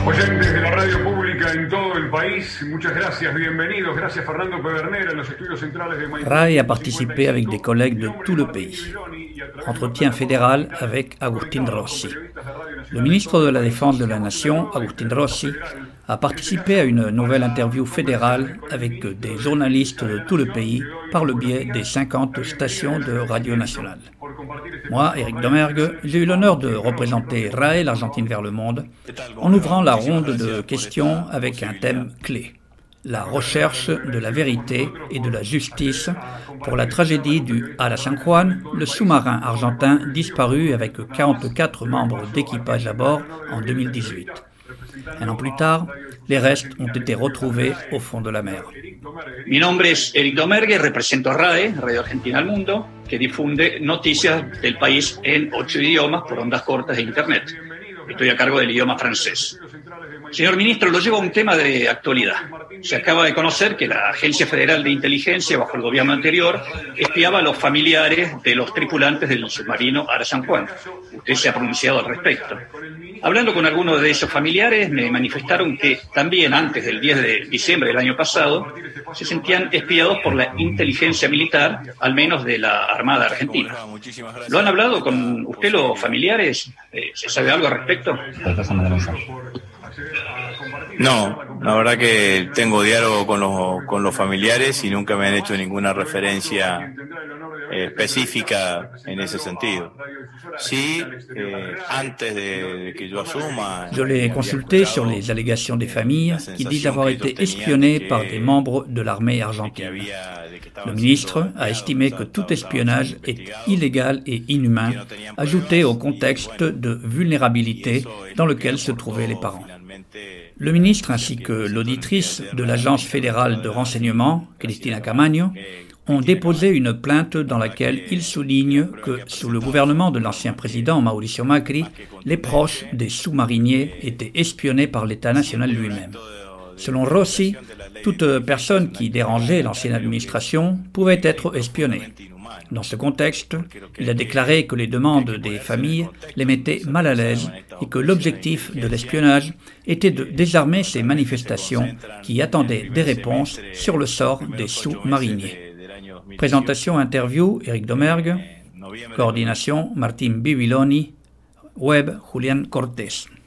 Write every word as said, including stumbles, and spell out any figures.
Oyentes de la radio pública en todo el país, muchas gracias, bienvenidos. Gracias Fernando Pedernera en los estudios centrales de Maipú. Rai a participé avec des collègues de tout le pays. Entretien fédéral avec Agustín Rossi. Le ministre de la Défense de la Nation, Agustín Rossi, a participé à une nouvelle interview fédérale avec des journalistes de tout le pays par le biais des cinquante stations de radio nationale. Moi, Éric Domergue, j'ai eu l'honneur de représenter Rai, l'Argentine vers le monde, en ouvrant la ronde de questions avec un thème clé: la recherche de la vérité et de la justice pour la tragédie du Ara San Juan, le sous-marin argentin disparu avec quarante-quatre membres d'équipage à bord en deux mille dix-huit. Un an plus tard, les restes ont été retrouvés au fond de la mer. Mi nombre es Éric Domergue, represento a RAE, Radio Argentina al Mundo, que difunde noticias del país en ocho idiomas por ondas cortas e Internet. Estoy a cargo del idioma francés. Señor ministro, lo llevo a un tema de actualidad. Se acaba de conocer que la Agencia Federal de Inteligencia, bajo el gobierno anterior, espiaba a los familiares de los tripulantes del submarino Ara San Juan. Usted se ha pronunciado al respecto. Hablando con algunos de esos familiares, me manifestaron que también antes del diez de diciembre del año pasado se sentían espiados por la inteligencia militar, al menos de la Armada Argentina. ¿Lo han hablado con usted los familiares? ¿Se sabe algo al respecto? No, la verdad que tengo diálogo con los, con los familiares y nunca me han hecho ninguna referencia eh, específica en ese sentido. Sí, eh, antes de, de que yo asuma... Je l'ai consulté sur les allégations des familles qui disent avoir été espionnées par des membres de l'armée argentine. Le ministre a estimé que tout espionnage est illégal et inhumain, ajouté au contexte de vulnérabilité dans lequel se trouvaient les parents. Le ministre ainsi que l'auditrice de l'Agence fédérale de renseignement, Cristina Camaño, ont déposé une plainte dans laquelle ils soulignent que, sous le gouvernement de l'ancien président Mauricio Macri, les proches des sous-mariniers étaient espionnés par l'État national lui-même. Selon Rossi, toute personne qui dérangeait l'ancienne administration pouvait être espionnée. Dans ce contexte, il a déclaré que les demandes des familles les mettaient mal à l'aise et que l'objectif de l'espionnage était de désarmer ces manifestations qui attendaient des réponses sur le sort des sous-mariniers. Présentation, interview, Éric Domergue. Coordination, Martín Bibiloni. Web, Julián Cortés.